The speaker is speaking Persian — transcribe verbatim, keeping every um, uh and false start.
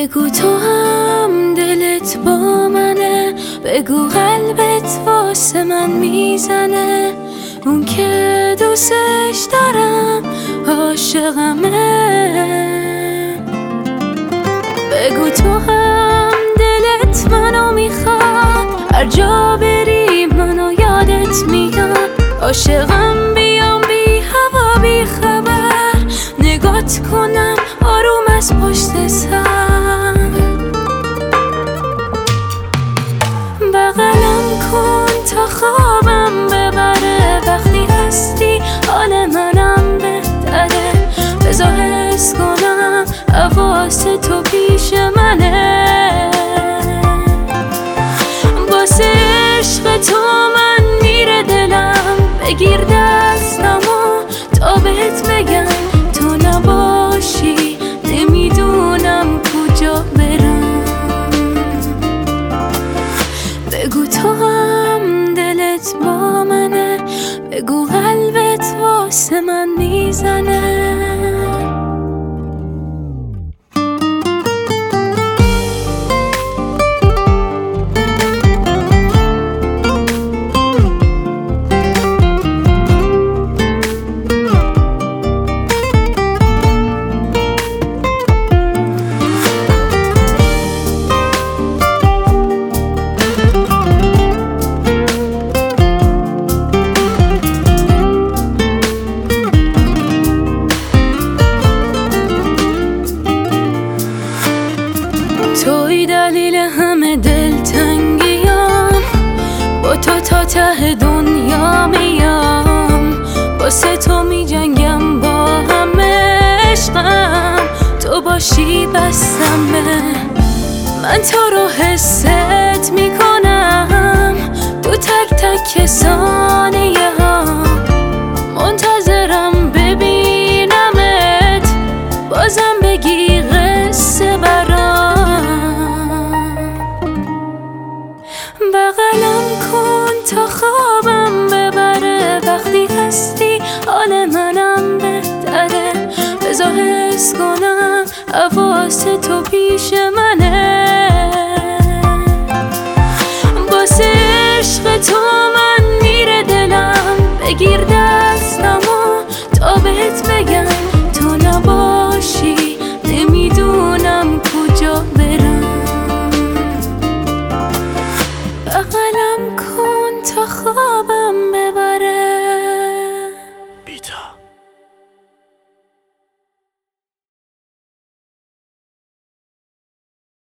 بگو تو هم دلت با منه، بگو قلبت واسه من میزنه، اون که دوستش دارم عاشقمه. بگو تو هم دلت منو میخواد، هر جا بری منو یادت میاد، عاشقم بیام بی هوا بی خبر، نگات کنم آروم از پشت سر، بغلم کن تا خوابم ببره، وقتی هستی حال منم بهتره، بذار حس کنم حواس تو پیش منه، واسه عشق تو من میره دلم، بگیر دستمو تا بهت بگم تو نباشی نمیدونم کجا برم. بگو تو هم دلت با منه، بگو قلبت واسه من میزنه. توی دلیل همه دلتنگیام، با تو تا ته دنیا میام، واسه تو میجنگم با همه عشقم، تو باشی بسمه، من تو رو حست میکنم تو تک تک ثانیه ها، منتظرم ببینمت بازم بگی قصه برام، بغلم کن تا خوابم ببره، وقتی هستی حال منم بهتره، بذار حس کنم حواس تو پیش منه، واسه عشق تو من میره دلم، بگیر دست